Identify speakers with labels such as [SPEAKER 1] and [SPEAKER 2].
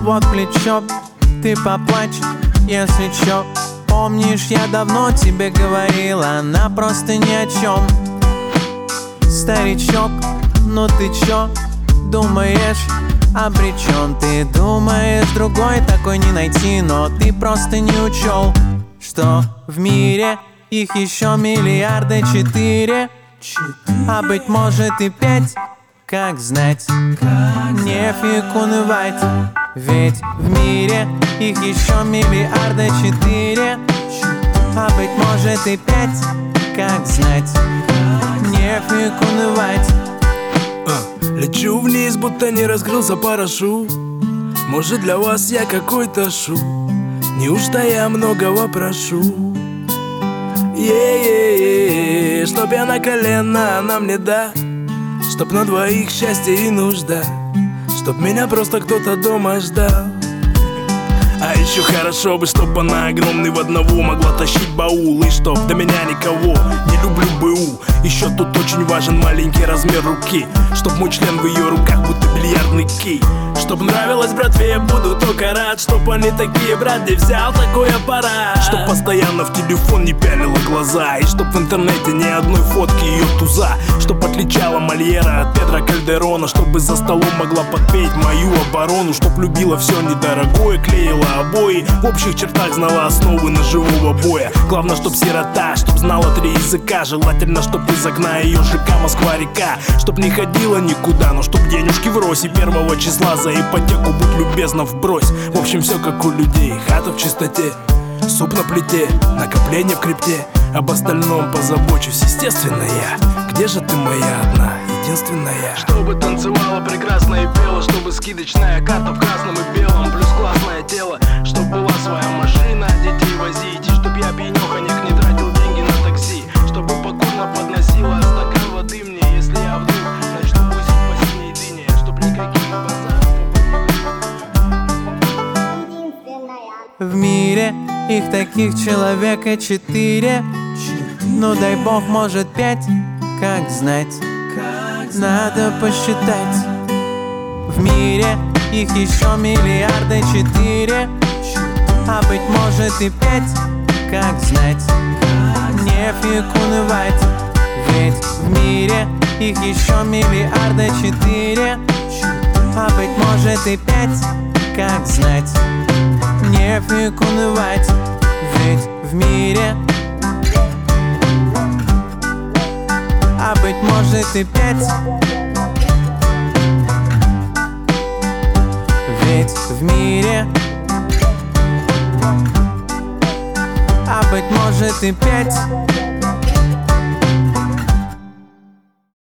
[SPEAKER 1] вот плечо, ты поплачь, если чё. Помнишь, я давно тебе говорила, она просто ни о чем. Старичок, ну ты чё, думаешь, обречен? Ты думаешь, другой такой не найти, но ты просто не учел, что в мире их еще миллиарды 4, а быть может и 5, как знать. Нефиг унывать, ведь в мире их еще миллиарды 4, а быть может и 5, как знать. Нефиг унывать.
[SPEAKER 2] Лечу вниз, будто не раскрылся парашют. Может, для вас я какой-то шут? Неужто я многого прошу? Чтоб я на колено, она мне да. Чтоб на двоих счастье и нужда. Чтоб меня просто кто-то дома ждал. А еще хорошо бы, чтоб она огромный в одного могла тащить баул. И чтоб до меня никого, не люблю БУ. Еще тут очень важен маленький размер руки. Чтоб мой член в ее руках, будто бильярдный кий. Чтоб нравилось братве, я буду только рад. Чтоб они такие, брат, где взял такой аппарат. Чтоб постоянно в телефон не пялила глаза. И чтоб в интернете ни одной фотки ее туза. Чтоб отличала Мольера от Педро Кальдерона. Чтобы за столом могла подпеть мою оборону. Чтоб любила все недорогое, клеила обои. В общих чертах знала основы ножевого боя. Главное, чтоб сирота, чтоб знала 3 языка. Желательно, чтоб из окна ее ЖК Москва-река. Чтоб не ходила никуда, но чтоб денежки в росе. 1 числа за ипотеку будь любезна вбрось. В общем, все как у людей, хата в чистоте, суп на плите, накопление в крипте. Об остальном позабочусь, естественно, я. Где же ты, моя одна, единственная? Чтобы танцевала прекрасно и пела. Чтобы скидочная карта в красном и белом. Плюс классное тело. Чтоб была своя машина, детей возить. И чтоб я пьянёхонек не тратил деньги на такси. Чтобы покорно подносила стакан воды мне. Если я вдруг начну бусить по синей дыне. Чтоб никаких базаров.
[SPEAKER 1] В мире их таких человека 4. Ну дай бог, может 5, как знать. Надо посчитать. В мире их еще миллиарды 4, а быть может и 5, как знать. Нефиг унывать, ведь в мире их еще миллиарды 4, а быть может и 5, как знать. Нефиг унывать, ведь в мире, а быть может и 5, ведь в мире, а быть может и 5.